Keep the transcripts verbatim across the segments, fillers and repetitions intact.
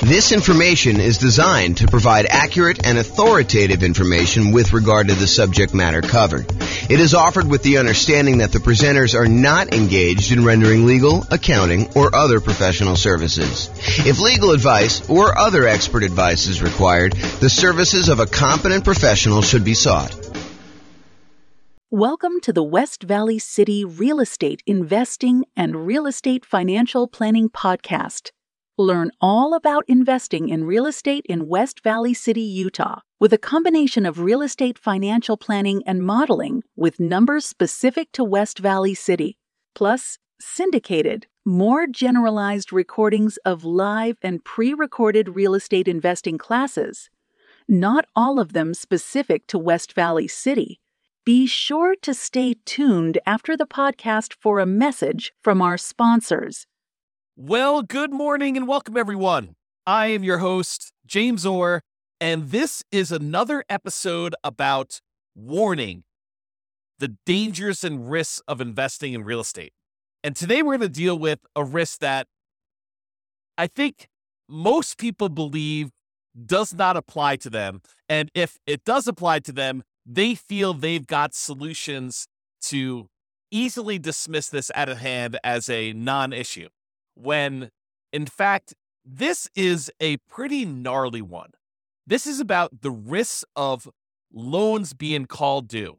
This information is designed to provide accurate and authoritative information with regard to the subject matter covered. It is offered with the understanding that the presenters are not engaged in rendering legal, accounting, or other professional services. If legal advice or other expert advice is required, the services of a competent professional should be sought. Welcome to the West Valley City Real Estate Investing and Real Estate Financial Planning Podcast. Learn all about investing in real estate in West Valley City, Utah, with a combination of real estate financial planning and modeling with numbers specific to West Valley City, plus syndicated, more generalized recordings of live and pre-recorded real estate investing classes, not all of them specific to West Valley City. Be sure to stay tuned after the podcast for a message from our sponsors. Well, good morning and welcome, everyone. I am your host, James Orr, and this is another episode about warning the dangers and risks of investing in real estate. And today we're going to deal with a risk that I think most people believe does not apply to them. And if it does apply to them, they feel they've got solutions to easily dismiss this out of hand as a non-issue. When, in fact, this is a pretty gnarly one. This is about the risks of loans being called due.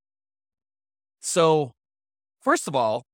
So, first of all,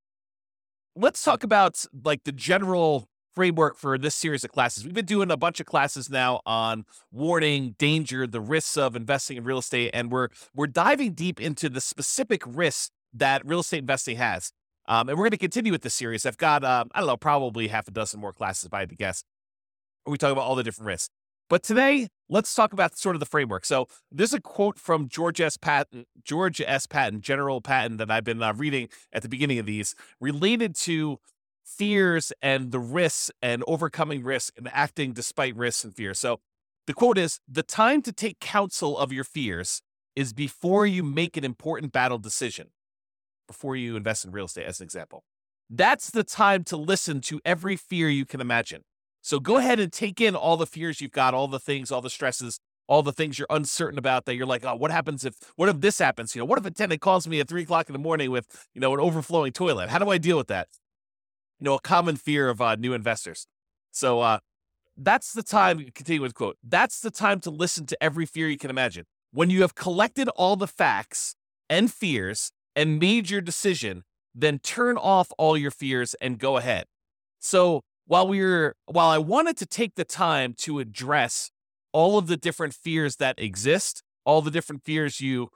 let's talk about like the general framework for this series of classes. We've been doing a bunch of classes now on warning, danger, the risks of investing in real estate, and we're we're diving deep into the specific risks that real estate investing has. Um, and we're going to continue with this series. I've got, um, I don't know, probably half a dozen more classes, if I had to guess, where we talk about all the different risks. But today, let's talk about sort of the framework. So there's a quote from George S. Patton, George S. Patton, General Patton, that I've been uh, reading at the beginning of these, related to fears and the risks and overcoming risk and acting despite risks and fears. So the quote is, "The time to take counsel of your fears is before you make an important battle decision." Before you invest in real estate, as an example. That's the time to listen to every fear you can imagine. So go ahead and take in all the fears you've got, all the things, all the stresses, all the things you're uncertain about that you're like, oh, what happens if, what if this happens? You know, what if a tenant calls me at three o'clock in the morning with, you know, an overflowing toilet? How do I deal with that? You know, a common fear of uh, new investors. So uh, that's the time, continue with quote, "That's the time to listen to every fear you can imagine. When you have collected all the facts and fears and made your decision, then turn off all your fears and go ahead." So while we were, while I wanted to take the time to address all of the different fears that exist, all the different fears you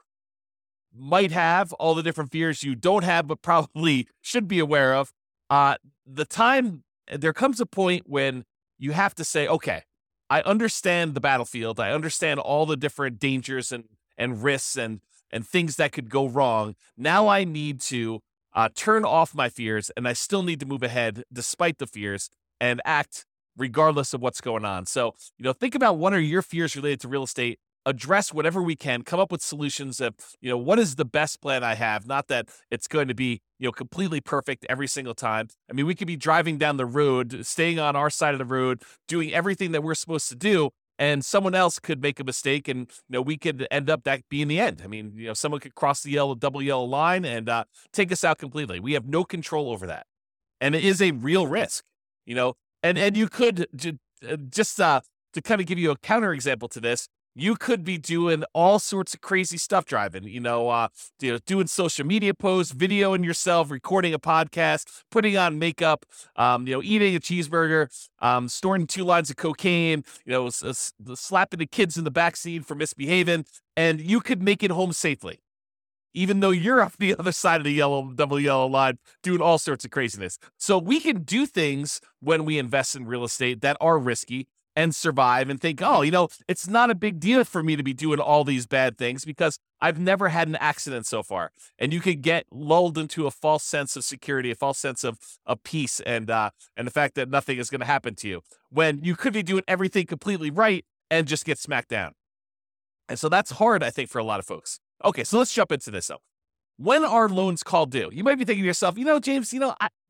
might have, all the different fears you don't have, but probably should be aware of, uh, the time, there comes a point when you have to say, okay, I understand the battlefield. I understand all the different dangers and, and risks and and things that could go wrong. Now I need to uh, turn off my fears, and I still need to move ahead despite the fears and act regardless of what's going on. So, you know, think about what are your fears related to real estate, address whatever we can, come up with solutions of, you know, what is the best plan I have? Not that it's going to be, you know, completely perfect every single time. I mean, we could be driving down the road, staying on our side of the road, doing everything that we're supposed to do, and someone else could make a mistake, and you know we could end up that being the end. I mean, you know, someone could cross the yellow, double yellow line and uh, take us out completely. We have no control over that, and it is a real risk. You know, and and you could j- just uh, to kind of give you a counterexample to this, you could be doing all sorts of crazy stuff driving. You know, uh, you know, doing social media posts, videoing yourself, recording a podcast, putting on makeup, um, you know, eating a cheeseburger, um, storing two lines of cocaine, you know, s- s- slapping the kids in the backseat for misbehaving, and you could make it home safely, even though you're off the other side of the yellow, double yellow line, doing all sorts of craziness. So we can do things when we invest in real estate that are risky and survive and think, oh, you know, it's not a big deal for me to be doing all these bad things because I've never had an accident so far. And you could get lulled into a false sense of security, a false sense of, of peace and uh, and the fact that nothing is going to happen to you when you could be doing everything completely right and just get smacked down. And so that's hard, I think, for a lot of folks. Okay, so let's jump into this though. When are loans called due? You might be thinking to yourself, you know, James, you know, I,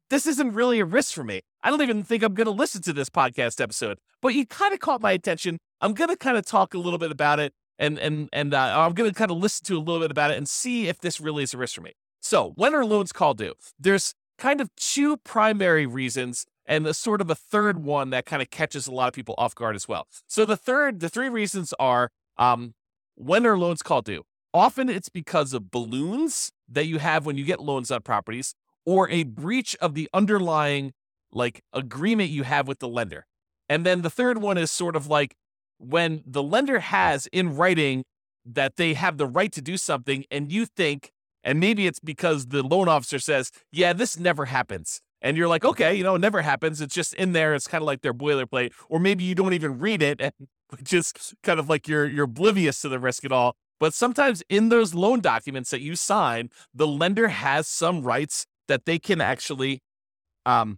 this isn't really a risk for me. I don't even think I'm going to listen to this podcast episode, but you kind of caught my attention. I'm going to kind of talk a little bit about it, and and and uh, I'm going to kind of listen to a little bit about it and see if this really is a risk for me. So when are loans called due? There's kind of two primary reasons and a sort of a third one that kind of catches a lot of people off guard as well. So the third, the three reasons are, um, when are loans called due? Often it's because of balloons that you have when you get loans on properties, or a breach of the underlying like agreement you have with the lender. And then the third one is sort of like when the lender has in writing that they have the right to do something, and you think, and maybe it's because the loan officer says, yeah, this never happens. And you're like, okay, you know, it never happens. It's just in there. It's kind of like their boilerplate. Or maybe you don't even read it, and just kind of like you're you're oblivious to the risk at all. But sometimes in those loan documents that you sign, the lender has some rights that they can actually um,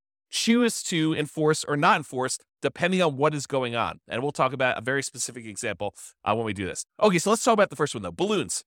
choose to enforce or not enforce, depending on what is going on. And we'll talk about a very specific example uh, when we do this. Okay, so let's talk about the first one, though, balloons.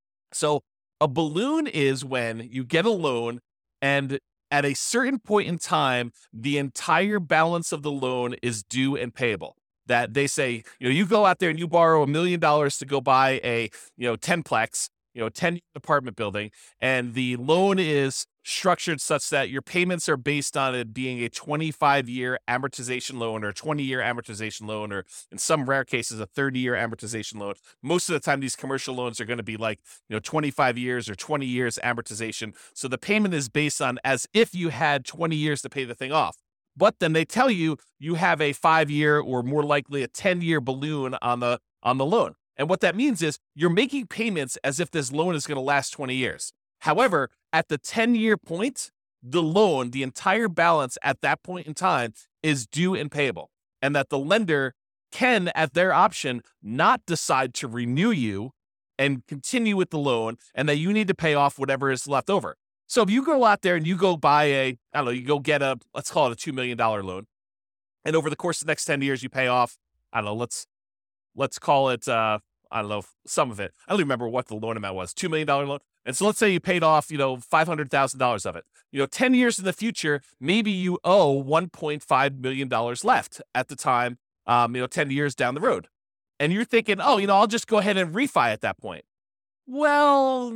So a balloon is when you get a loan, and at a certain point in time, the entire balance of the loan is due and payable. That they say, you know, you go out there and you borrow a million dollars to go buy a, you know, ten-plex, you know, ten apartment building, and the loan is structured such that your payments are based on it being a twenty-five year amortization loan or twenty year amortization loan, or in some rare cases, a thirty year amortization loan. Most of the time, these commercial loans are going to be like, you know, twenty-five years or twenty years amortization. So the payment is based on as if you had twenty years to pay the thing off. But then they tell you you have a five year or more likely a ten year balloon on the on the loan. And what that means is you're making payments as if this loan is going to last twenty years. However, at the ten year point, the loan, the entire balance at that point in time is due and payable. And that the lender can, at their option, not decide to renew you and continue with the loan, and that you need to pay off whatever is left over. So if you go out there and you go buy a, I don't know, you go get a, let's call it a two million dollars loan. And over the course of the next ten years, you pay off, I don't know, let's, let's call it, uh, I don't know, some of it. I don't even remember what the loan amount was, two million dollars loan. And so let's say you paid off, you know, five hundred thousand dollars of it. You know, ten years in the future, maybe you owe one point five million dollars left at the time, um, you know, ten years down the road. And you're thinking, oh, you know, I'll just go ahead and refi at that point. Well,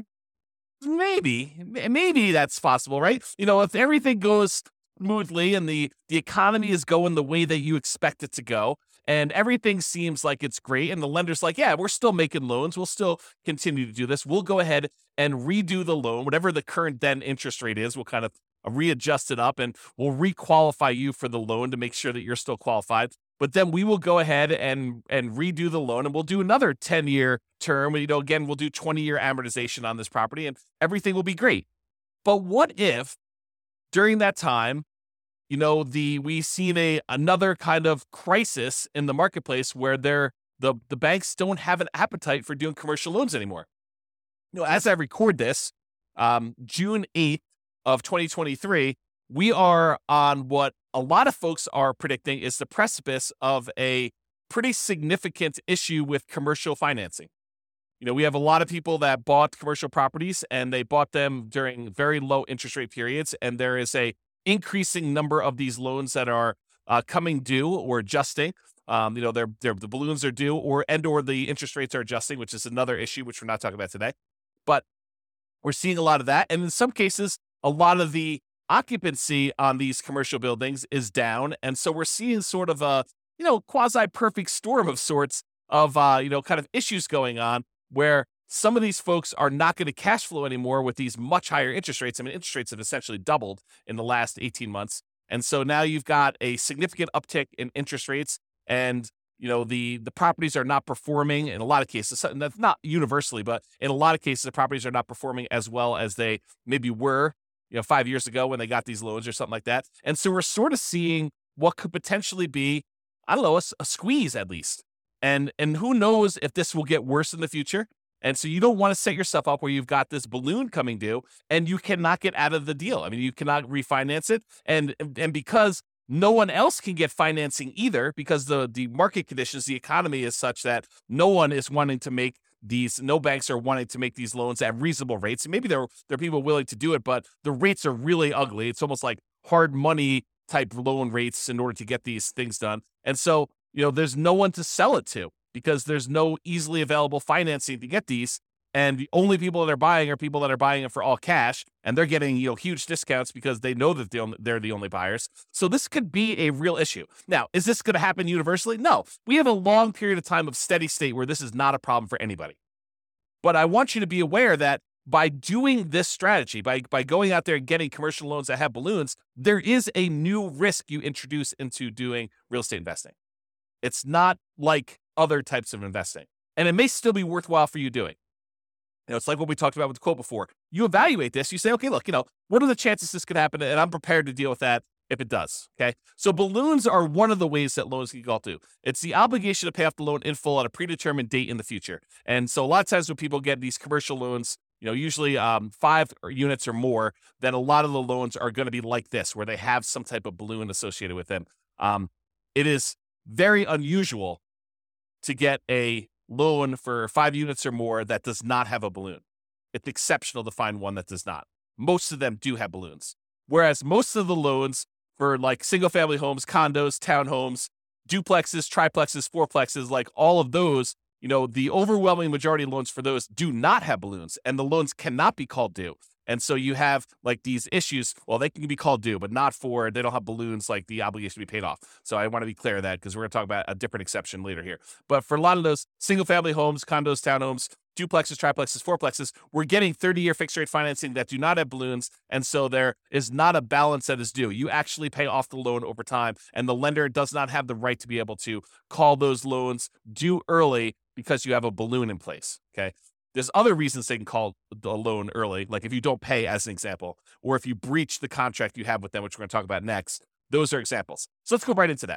maybe, maybe that's possible, right? You know, if everything goes smoothly and the, the economy is going the way that you expect it to go, and everything seems like it's great, and the lender's like, yeah, we're still making loans. We'll still continue to do this. We'll go ahead and redo the loan, whatever the current then interest rate is. We'll kind of readjust it up, and we'll requalify you for the loan to make sure that you're still qualified. But then we will go ahead and and redo the loan, and we'll do another ten year term. You know, again, we'll do twenty year amortization on this property, and everything will be great. But what if during that time, you know, the we've seen a another kind of crisis in the marketplace where they're the the banks don't have an appetite for doing commercial loans anymore. You know, as I record this, um, June eighth of twenty twenty-three, we are on what a lot of folks are predicting is the precipice of a pretty significant issue with commercial financing. You know, we have a lot of people that bought commercial properties, and they bought them during very low interest rate periods, and there is a increasing number of these loans that are uh, coming due or adjusting. Um, you know, they're, they're, the balloons are due, or and or the interest rates are adjusting, which is another issue, which we're not talking about today. But we're seeing a lot of that. And in some cases, a lot of the occupancy on these commercial buildings is down. And so we're seeing sort of a, you know, quasi-perfect storm of sorts of, uh, you know, kind of issues going on where some of these folks are not going to cash flow anymore with these much higher interest rates. I mean, interest rates have essentially doubled in the last eighteen months. And so now you've got a significant uptick in interest rates, and, you know, the, the properties are not performing in a lot of cases. That's not universally, but in a lot of cases, the properties are not performing as well as they maybe were, you know, five years ago when they got these loans or something like that. And so we're sort of seeing what could potentially be, I don't know, a, a squeeze at least. And, and who knows if this will get worse in the future. And so you don't want to set yourself up where you've got this balloon coming due and you cannot get out of the deal. I mean, you cannot refinance it. And, and because no one else can get financing either, because the, the market conditions, the economy is such that no one is wanting to make these no banks are wanting to make these loans at reasonable rates. And maybe there, there are people willing to do it, but the rates are really ugly. It's almost like hard money type loan rates in order to get these things done. And so, you know, there's no one to sell it to because there's no easily available financing to get these. And the only people that are buying are people that are buying it for all cash, and they're getting, you know, huge discounts because they know that they're, they're the only buyers. So this could be a real issue. Now, is this going to happen universally? No. We have a long period of time of steady state where this is not a problem for anybody. But I want you to be aware that by doing this strategy, by, by going out there and getting commercial loans that have balloons, there is a new risk you introduce into doing real estate investing. It's not like other types of investing. And it may still be worthwhile for you doing. You know, it's like what we talked about with the quote before. You evaluate this. You say, okay, look, you know, what are the chances this could happen? And I'm prepared to deal with that if it does. Okay. So balloons are one of the ways that loans can go to. It's the obligation to pay off the loan in full at a predetermined date in the future. And so a lot of times when people get these commercial loans, you know, usually um, five units or more, then a lot of the loans are going to be like this, where they have some type of balloon associated with them. Um, it is very unusual to get a loan for five units or more that does not have a balloon. It's exceptional to find one that does not. Most of them do have balloons. Whereas most of the loans for like single family homes, condos, townhomes, duplexes, triplexes, fourplexes, like all of those, you know, the overwhelming majority of loans for those do not have balloons, and the loans cannot be called due. And so you have like these issues. Well, they can be called due, but not for, they don't have balloons like the obligation to be paid off. So I want to be clear of that because we're going to talk about a different exception later here. But for a lot of those single family homes, condos, townhomes, duplexes, triplexes, fourplexes, we're getting thirty-year fixed rate financing that do not have balloons. And so there is not a balance that is due. You actually pay off the loan over time, and the lender does not have the right to be able to call those loans due early because you have a balloon in place. Okay. There's other reasons they can call the loan early, like if you don't pay, as an example, or if you breach the contract you have with them, which we're going to talk about next. Those are examples. So let's go right into that.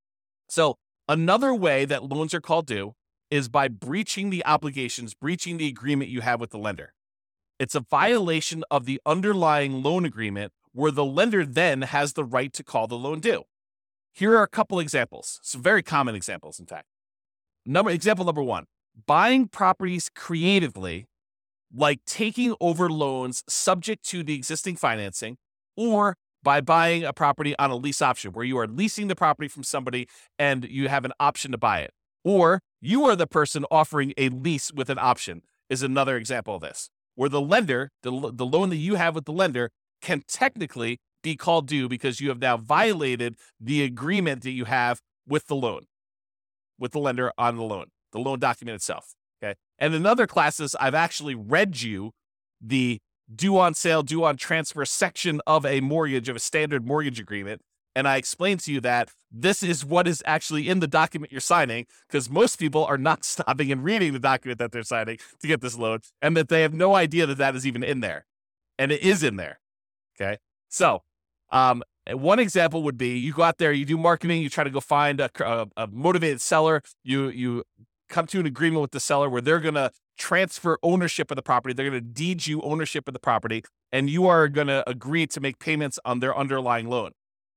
So another way that loans are called due is by breaching the obligations, breaching the agreement you have with the lender. It's a violation of the underlying loan agreement where the lender then has the right to call the loan due. Here are a couple examples, some very common examples, in fact. Number example number one. Buying properties creatively, like taking over loans subject to the existing financing, or by buying a property on a lease option where you are leasing the property from somebody and you have an option to buy it. Or you are the person offering a lease with an option is another example of this, where the lender, the, the loan that you have with the lender can technically be called due because you have now violated the agreement that you have with the loan, with the lender on the loan. The loan document itself, okay? And in other classes, I've actually read you the due on sale, due on transfer section of a mortgage, of a standard mortgage agreement, and I explained to you that this is what is actually in the document you're signing, because most people are not stopping and reading the document that they're signing to get this loan, and that they have no idea that that is even in there. And it is in there, okay? So um, one example would be you go out there, you do marketing, you try to go find a, a, a motivated seller, you you come to an agreement with the seller where they're going to transfer ownership of the property. They're going to deed you ownership of the property, and you are going to agree to make payments on their underlying loan.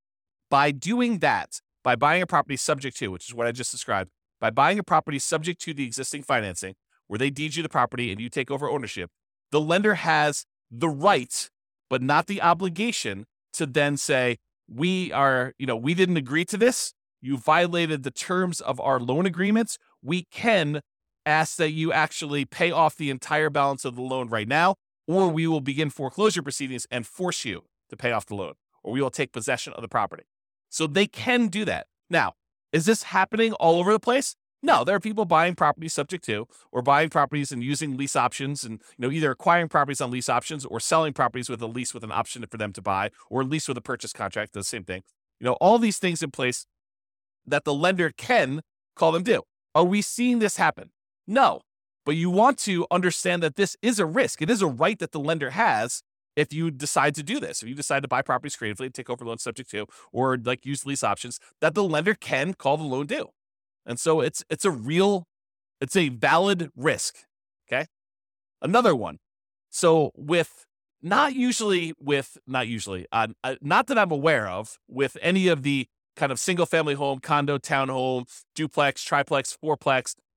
By doing that, by buying a property subject to, which is what I just described, by buying a property subject to the existing financing, where they deed you the property and you take over ownership, the lender has the right, but not the obligation, to then say, we are, you know, we didn't agree to this. You violated the terms of our loan agreements. We can ask that you actually pay off the entire balance of the loan right now, or we will begin foreclosure proceedings and force you to pay off the loan, or we will take possession of the property. So they can do that. Now, is this happening all over the place? No, there are people buying properties subject to, or buying properties and using lease options, and you know, either acquiring properties on lease options or selling properties with a lease with an option for them to buy, or a lease with a purchase contract, the same thing. You know, all these things in place that the lender can call them due. Are we seeing this happen? No, but you want to understand that this is a risk. It is a right that the lender has if you decide to do this. If you decide to buy properties creatively, take over loans subject to, or like use lease options, that the lender can call the loan due. And so it's it's a real, it's a valid risk, okay? Another one. So with, not usually with, not usually, uh, uh, not that I'm aware of, with any of the kind of single family home, condo, townhome, duplex, triplex, fourplex,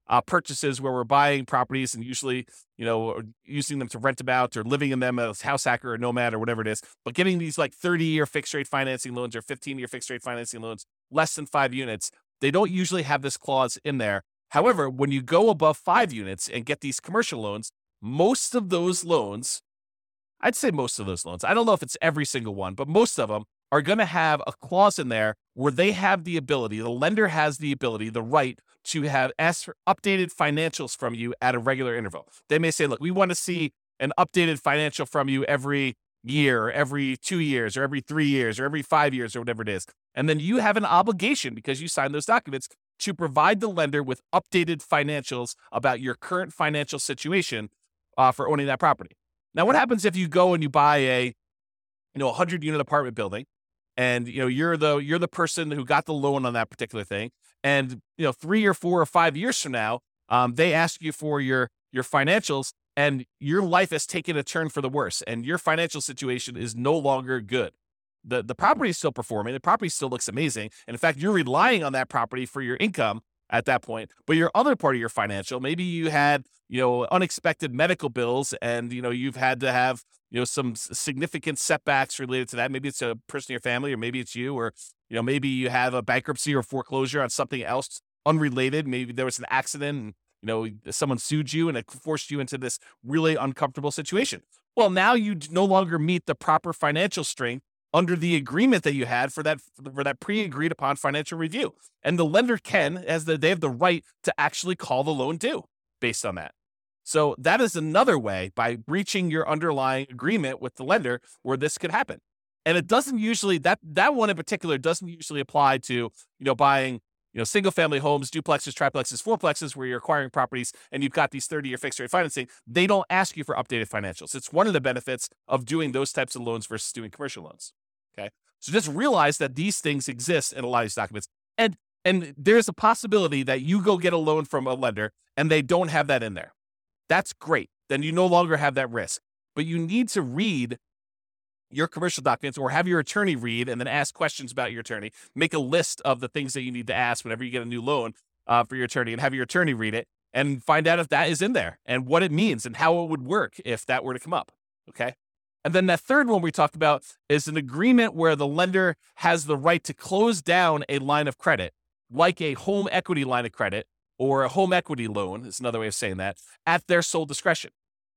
uh, purchases where we're buying properties and usually, you know, using them to rent them out or living in them as house hacker or nomad or whatever it is. But getting these like thirty year fixed rate financing loans or fifteen year fixed rate financing loans, less than five units, they don't usually have this clause in there. However, when you go above five units and get these commercial loans, most of those loans, I'd say most of those loans, I don't know if it's every single one, but most of them are going to have a clause in there where they have the ability, the lender has the ability, the right to have ask for updated financials from you at a regular interval. They may say, look, we want to see an updated financial from you every year, or every two years, or every three years, or every five years, or whatever it is. And then you have an obligation, because you signed those documents, to provide the lender with updated financials about your current financial situation uh, for owning that property. Now, what happens if you go and you buy a, you know, a hundred unit apartment building, and you know you're the you're the person who got the loan on that particular thing, and you know three or four or five years from now, um, they ask you for your your financials, and your life has taken a turn for the worse, and your financial situation is no longer good. The the property is still performing, the property still looks amazing, and in fact, you're relying on that property for your income at that point. But your other part of your financial, maybe you had, you know, unexpected medical bills, and, you know, you've had to have, you know, some significant setbacks related to that. Maybe it's a person in your family, or maybe it's you, or, you know, maybe you have a bankruptcy or foreclosure on something else unrelated. Maybe there was an accident and, you know, someone sued you and it forced you into this really uncomfortable situation. Well, now you no longer meet the proper financial strength under the agreement that you had for that for that pre-agreed upon financial review. And the lender can, as the, they have the right to actually call the loan due based on that. So that is another way, by breaching your underlying agreement with the lender, where this could happen. And it doesn't usually, that that one in particular doesn't usually apply to, you know, buying, you know, single family homes, duplexes, triplexes, fourplexes, where you're acquiring properties and you've got these thirty year fixed rate financing. They don't ask you for updated financials. It's one of the benefits of doing those types of loans versus doing commercial loans. Okay. So just realize that these things exist in a lot of these documents. And, and there's a possibility that you go get a loan from a lender and they don't have that in there. That's great. Then you no longer have that risk. But you need to read your commercial documents, or have your attorney read and then ask questions about your attorney. Make a list of the things that you need to ask whenever you get a new loan uh, for your attorney, and have your attorney read it and find out if that is in there and what it means and how it would work if that were to come up. Okay. And then that third one we talked about is an agreement where the lender has the right to close down a line of credit, like a home equity line of credit or a home equity loan, is another way of saying that, at their sole discretion.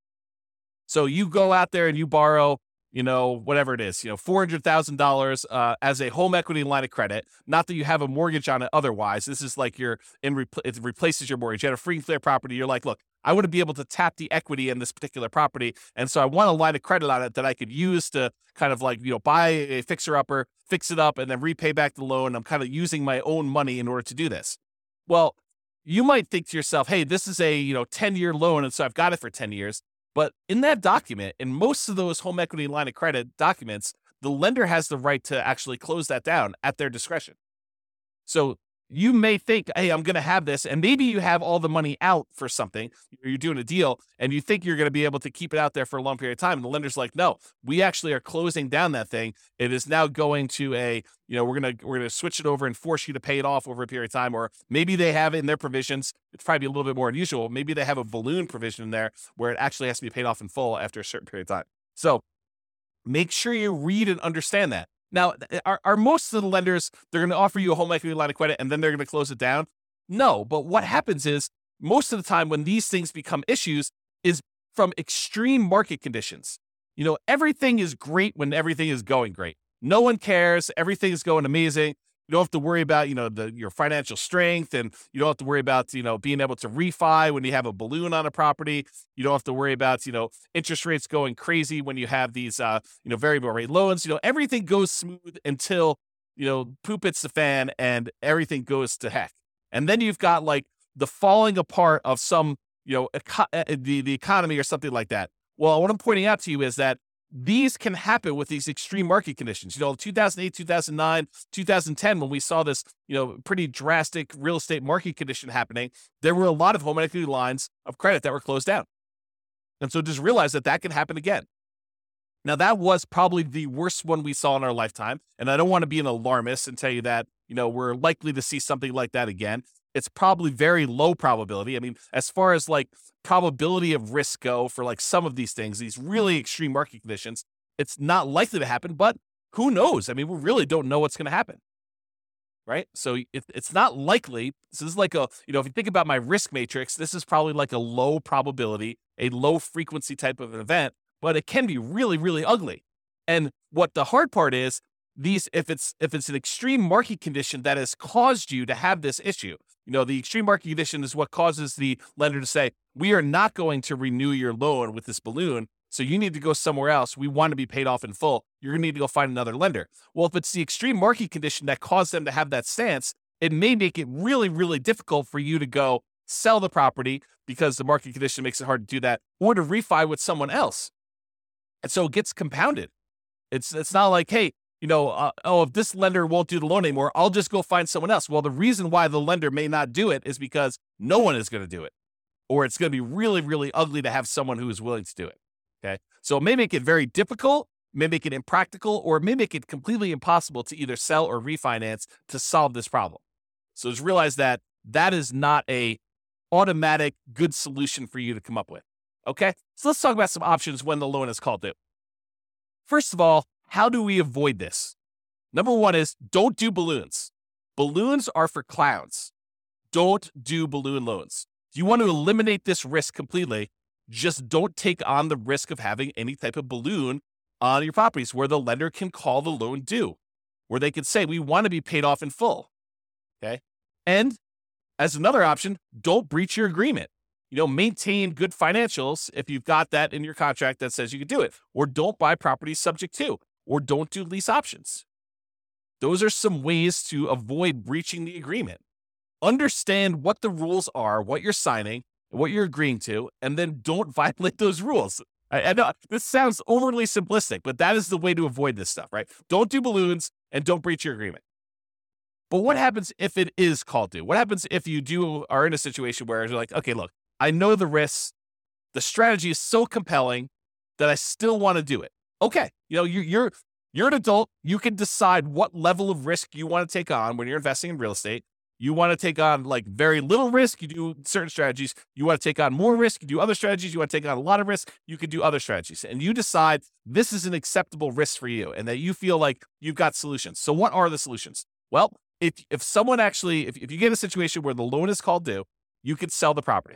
So you go out there and you borrow, you know, whatever it is, you know, four hundred thousand dollars uh, as a home equity line of credit. Not that you have a mortgage on it otherwise. This is like you're in, repl- it replaces your mortgage. You had a free and clear property. You're like, look, I want to be able to tap the equity in this particular property. And so I want a line of credit on it that I could use to kind of like, you know, buy a fixer upper, fix it up, and then repay back the loan. I'm kind of using my own money in order to do this. Well, you might think to yourself, hey, this is a, you know, ten year loan. And so I've got it for ten years. But in that document, in most of those home equity line of credit documents, the lender has the right to actually close that down at their discretion. So you may think, hey, I'm going to have this, and maybe you have all the money out for something, or you're doing a deal, and you think you're going to be able to keep it out there for a long period of time. And the lender's like, no, we actually are closing down that thing. It is now going to a, you know, we're going to, we're going to switch it over and force you to pay it off over a period of time. Or maybe they have it in their provisions. It's probably a little bit more unusual. Maybe they have a balloon provision in there where it actually has to be paid off in full after a certain period of time. So make sure you read and understand that. Now, are, are most of the lenders, they're going to offer you a home equity line of credit and then they're going to close it down? No, but what happens is most of the time when these things become issues is from extreme market conditions. You know, everything is great when everything is going great. No one cares. Everything is going amazing. You don't have to worry about, you know, the, your financial strength, and you don't have to worry about, you know, being able to refi when you have a balloon on a property. You don't have to worry about, you know, interest rates going crazy when you have these, uh, you know, variable rate loans. You know, everything goes smooth until, you know, poop hits the fan and everything goes to heck. And then you've got like the falling apart of some, you know, eco- the, the economy or something like that. Well, what I'm pointing out to you is that these can happen with these extreme market conditions. You know, two thousand eight, two thousand nine, two thousand ten, when we saw this, you know, pretty drastic real estate market condition happening, there were a lot of home equity lines of credit that were closed down. And so just realize that that can happen again. Now, that was probably the worst one we saw in our lifetime. And I don't want to be an alarmist and tell you that, you know, we're likely to see something like that again. it's probably very low probability. I mean, as far as like probability of risk go for like some of these things, these really extreme market conditions, it's not likely to happen, but who knows? I mean, we really don't know what's going to happen, right? So it, it's not likely. So this is like a, you know, if you think about my risk matrix, this is probably like a low probability, a low frequency type of an event, but it can be really, really ugly. And what the hard part is, these, if it's if it's an extreme market condition that has caused you to have this issue, you know, the extreme market condition is what causes the lender to say, we are not going to renew your loan with this balloon, so you need to go somewhere else. We want to be paid off in full. You're going to need to go find another lender. Well, if it's the extreme market condition that caused them to have that stance, it may make it really, really difficult for you to go sell the property because the market condition makes it hard to do that, or to refi with someone else. And so it gets compounded. It's it's not like, hey, you know, uh, oh, if this lender won't do the loan anymore, I'll just go find someone else. Well, the reason why the lender may not do it is because no one is going to do it, or it's going to be really, really ugly to have someone who is willing to do it. Okay. So it may make it very difficult, may make it impractical, or it may make it completely impossible to either sell or refinance to solve this problem. So just realize that that is not a automatic good solution for you to come up with. Okay. So let's talk about some options when the loan is called due. First of all, how do we avoid this? Number one is don't do balloons. Balloons are for clowns. Don't do balloon loans. If you want to eliminate this risk completely, just don't take on the risk of having any type of balloon on your properties where the lender can call the loan due, where they can say, we want to be paid off in full. Okay. And as another option, don't breach your agreement. You know, maintain good financials if you've got that in your contract that says you can do it, or don't buy properties subject to, or don't do lease options. Those are some ways to avoid breaching the agreement. Understand what the rules are, what you're signing, and what you're agreeing to, and then don't violate those rules. I, I know this sounds overly simplistic, but that is the way to avoid this stuff, right? Don't do balloons and don't breach your agreement. But what happens if it is called due? What happens if you do are in a situation where you're like, okay, look, I know the risks. The strategy is so compelling that I still want to do it. Okay, you know, you're, you're, you're an adult. You can decide what level of risk you want to take on when you're investing in real estate. You want to take on like very little risk, you do certain strategies. You want to take on more risk, you do other strategies. You want to take on a lot of risk, you can do other strategies. And you decide this is an acceptable risk for you and that you feel like you've got solutions. So what are the solutions? Well, if if someone actually, if, if you get a situation where the loan is called due, you could sell the property.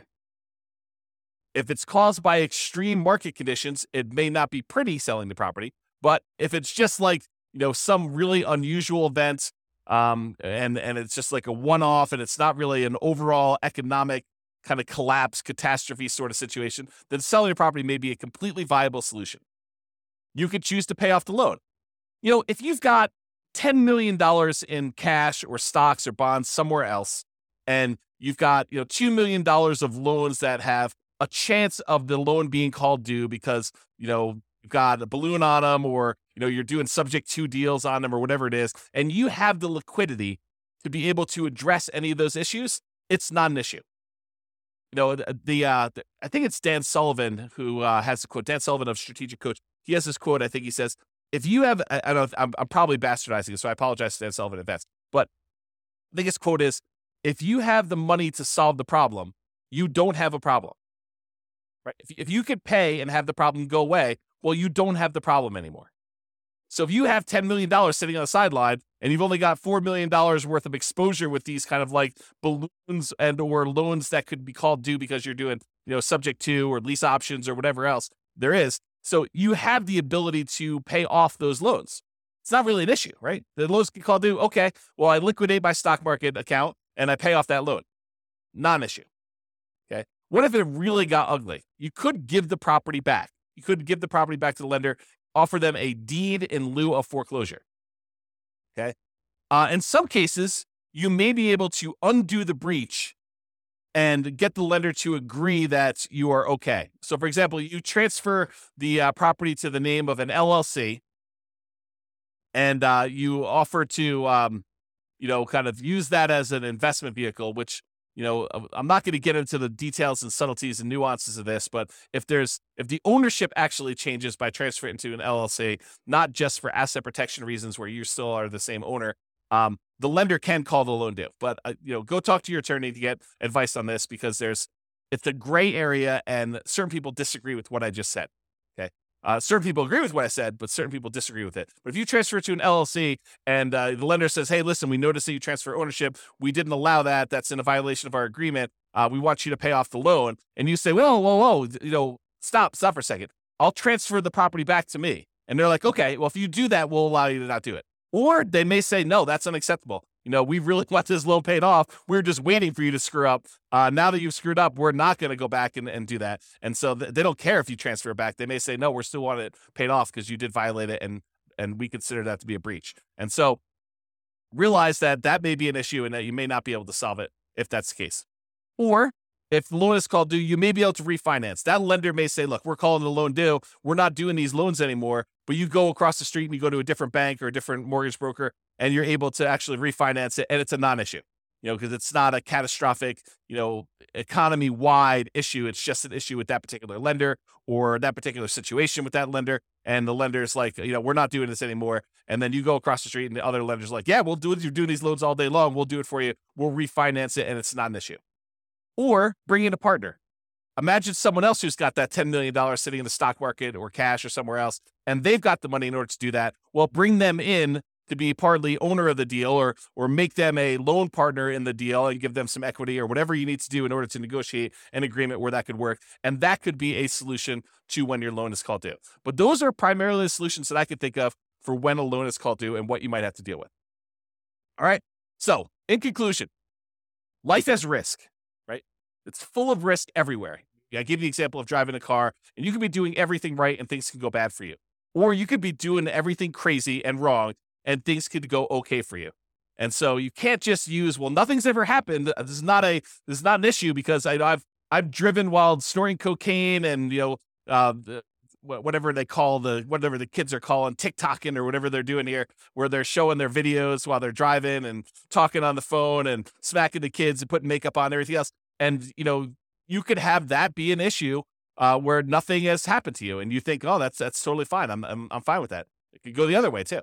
If it's caused by extreme market conditions, it may not be pretty selling the property. But if it's just like, you know, some really unusual event, um, and, and it's just like a one-off and it's not really an overall economic kind of collapse, catastrophe sort of situation, then selling the property may be a completely viable solution. You could choose to pay off the loan. You know, if you've got ten million dollars in cash or stocks or bonds somewhere else, and you've got, you know, two million dollars of loans that have a chance of the loan being called due because, you know, you've got a balloon on them, or, you know, you're doing subject to deals on them or whatever it is, and you have the liquidity to be able to address any of those issues, it's not an issue. You know, the, the uh, the, I think it's Dan Sullivan who uh, has the quote, Dan Sullivan of Strategic Coach. He has this quote, I think he says, if you have, I, I don't know, if, I'm, I'm probably bastardizing it, so I apologize to Dan Sullivan in advance, but I think his quote is, if you have the money to solve the problem, you don't have a problem. Right? If, if you could pay and have the problem go away, well, you don't have the problem anymore. So if you have ten million dollars sitting on the sideline and you've only got four million dollars worth of exposure with these kind of like balloons and or loans that could be called due because you're doing, you know, subject to or lease options or whatever else there is. So you have the ability to pay off those loans. It's not really an issue, right? The loans get called due. Okay, well, I liquidate my stock market account and I pay off that loan. Not an issue. Okay. What if it really got ugly? You could give the property back. You could give the property back to the lender, offer them a deed in lieu of foreclosure. Okay. Uh, in some cases, you may be able to undo the breach and get the lender to agree that you are okay. So, for example, you transfer the uh, property to the name of an L L C, and uh, you offer to, um, you know, kind of use that as an investment vehicle, which, you know, I'm not going to get into the details and subtleties and nuances of this, but if there's, if the ownership actually changes by transferring to an L L C, not just for asset protection reasons where you still are the same owner, um, the lender can call the loan due. But uh, you know, go talk to your attorney to get advice on this, because there's it's a gray area, and certain people disagree with what I just said. Okay, uh, certain people agree with what I said, but certain people disagree with it. But if you transfer it to an L L C and uh, the lender says, "Hey, listen, we noticed that you transfer ownership. We didn't allow that. That's in a violation of our agreement. Uh, we want you to pay off the loan," and you say, "Well, whoa, whoa, you know, stop, stop for a second. I'll transfer the property back to me." And they're like, "Okay, well, if you do that, we'll allow you to not do it." Or they may say, "No, that's unacceptable. You know, we really want this loan paid off. We're just waiting for you to screw up. Uh, now that you've screwed up, we're not going to go back and, and do that." And so th- they don't care if you transfer it back. They may say, "No, we're still want it paid off because you did violate it, and and we consider that to be a breach." And so realize that that may be an issue and that you may not be able to solve it if that's the case. Or if the loan is called due, you may be able to refinance. That lender may say, "Look, we're calling the loan due. We're not doing these loans anymore." But you go across the street and you go to a different bank or a different mortgage broker, and you're able to actually refinance it, and it's a non-issue, you know, because it's not a catastrophic, you know, economy-wide issue. It's just an issue with that particular lender or that particular situation with that lender. And the lender's like, you know, "We're not doing this anymore." And then you go across the street and the other lender's like, "Yeah, we'll do it. You're doing these loans all day long. We'll do it for you. We'll refinance it, and it's not an issue." Or bring in a partner. Imagine someone else who's got that ten million dollars sitting in the stock market or cash or somewhere else, and they've got the money in order to do that. Well, bring them in to be partly owner of the deal, or or make them a loan partner in the deal and give them some equity or whatever you need to do in order to negotiate an agreement where that could work. And that could be a solution to when your loan is called due. But those are primarily the solutions that I could think of for when a loan is called due and what you might have to deal with. All right. So in conclusion, life has risk. It's full of risk everywhere. I give you the example of driving a car, and you could be doing everything right and things can go bad for you. Or you could be doing everything crazy and wrong and things could go okay for you. And so you can't just use, "Well, nothing's ever happened. This is not a this is not an issue because I, I've I've driven while snorting cocaine and, you know, uh, the, whatever they call the whatever the kids are calling TikToking or whatever they're doing here, where they're showing their videos while they're driving and talking on the phone and smacking the kids and putting makeup on and everything else." And, you know, you could have that be an issue uh, where nothing has happened to you. And you think, "Oh, that's that's totally fine. I'm, I'm I'm fine with that." It could go the other way, too.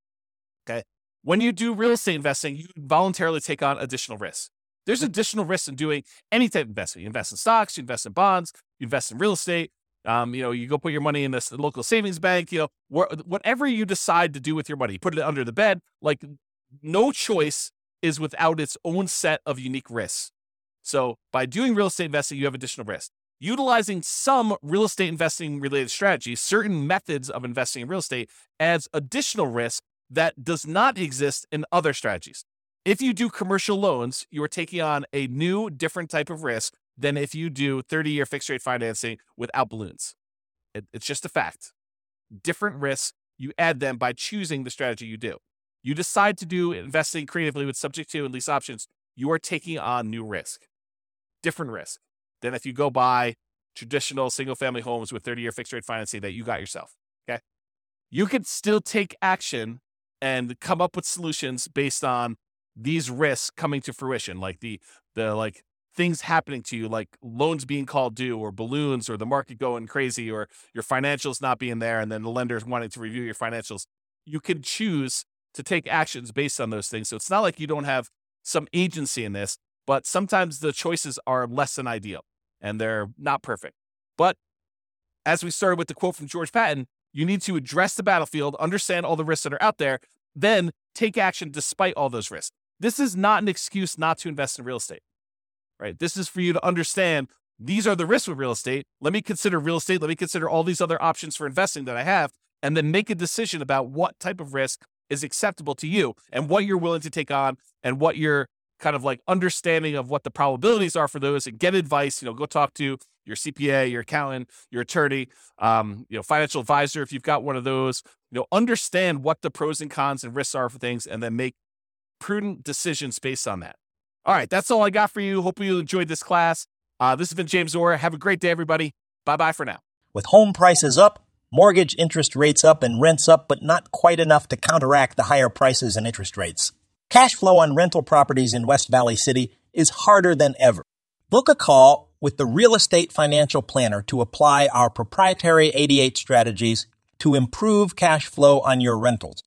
Okay. When you do real estate investing, you voluntarily take on additional risks. There's additional risks in doing any type of investment. You invest in stocks, you invest in bonds, you invest in real estate. Um, you know, you go put your money in this local savings bank, you know, wh- whatever you decide to do with your money, put it under the bed. Like, no choice is without its own set of unique risks. So by doing real estate investing, you have additional risk. Utilizing some real estate investing related strategies, certain methods of investing in real estate, adds additional risk that does not exist in other strategies. If you do commercial loans, you are taking on a new, different type of risk than if you do thirty-year fixed rate financing without balloons. It, it's just a fact. Different risks, you add them by choosing the strategy you do. You decide to do investing creatively with subject to and lease options, you are taking on new risk. Different risk than if you go buy traditional single-family homes with thirty-year fixed-rate financing that you got yourself, okay? You can still take action and come up with solutions based on these risks coming to fruition, like the the like things happening to you, like loans being called due or balloons or the market going crazy or your financials not being there and then the lenders wanting to review your financials. You can choose to take actions based on those things. So it's not like you don't have some agency in this. But sometimes the choices are less than ideal and they're not perfect. But as we started with the quote from George Patton, you need to address the battlefield, understand all the risks that are out there, then take action despite all those risks. This is not an excuse not to invest in real estate, right? This is for you to understand these are the risks with real estate. Let me consider real estate. Let me consider all these other options for investing that I have, and then make a decision about what type of risk is acceptable to you and what you're willing to take on and what you're kind of like understanding of what the probabilities are for those, and get advice. You know, go talk to your C P A, your accountant, your attorney, um, you know, financial advisor if you've got one of those. You know, understand what the pros and cons and risks are for things, and then make prudent decisions based on that. All right, that's all I got for you. Hope you enjoyed this class. Uh, this has been James Orr. Have a great day, everybody. Bye bye for now. With home prices up, mortgage interest rates up, and rents up, but not quite enough to counteract the higher prices and interest rates, cash flow on rental properties in West Valley City is harder than ever. Book a call with the Real Estate Financial Planner to apply our proprietary eighty-eight strategies to improve cash flow on your rentals.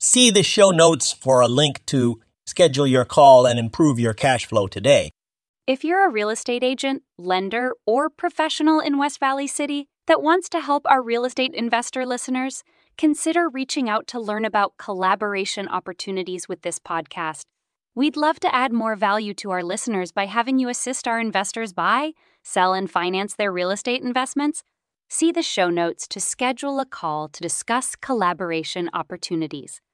See the show notes for a link to schedule your call and improve your cash flow today. If you're a real estate agent, lender, or professional in West Valley City that wants to help our real estate investor listeners, consider reaching out to learn about collaboration opportunities with this podcast. We'd love to add more value to our listeners by having you assist our investors buy, sell, and finance their real estate investments. See the show notes to schedule a call to discuss collaboration opportunities.